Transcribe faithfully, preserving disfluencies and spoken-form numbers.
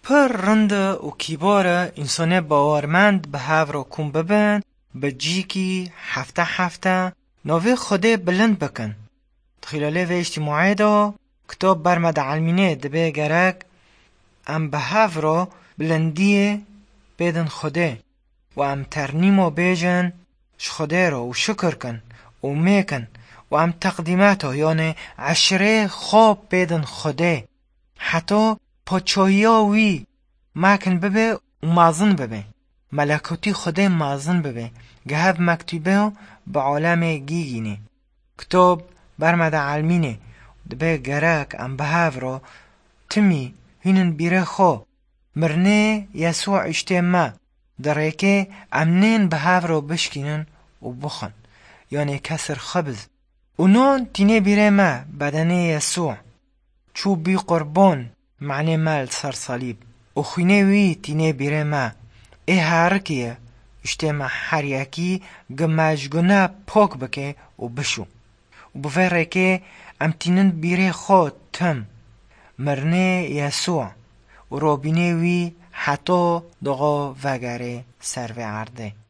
پر رند و کیباره انسان باورمند به هاورو کن ببن به جیکی هفته هفته نوی خوده بلند بکن. خلاله و اجتماعی دا کتاب برمد علمینه دبه گرک ام به هاورو بلندیه بیدن خوده و ام ترنیم و بیجن شخوده رو و شکر کن و میکن و ام تقدیماتو یعنی عشره خواب بیدن خوده حتی پاچویا وی ماکن ببه و مازن ببه ملکوتی خوده مازن ببه گهب مکتوبه به عالم گیگینه کتاب برمد علمینه دبه گرک ام به هاورو تمی هینن بیره خو مرنه یسوع اشته ما دره که امنین به هاورو بشکینن و بخن یعنی کسر خبز اونون تینه بیره ما بدنه یسوع چو بی قربان معنی مال سر صلیب و خینه وی تینه بیره ما ای هرکیه اشته ما هر یکی گمجگونه پاک بکه و بشو و بفره که ام تینن بیره خود تم مرنه یسوع و رابینه وی حتی دقا وگره سر و عرده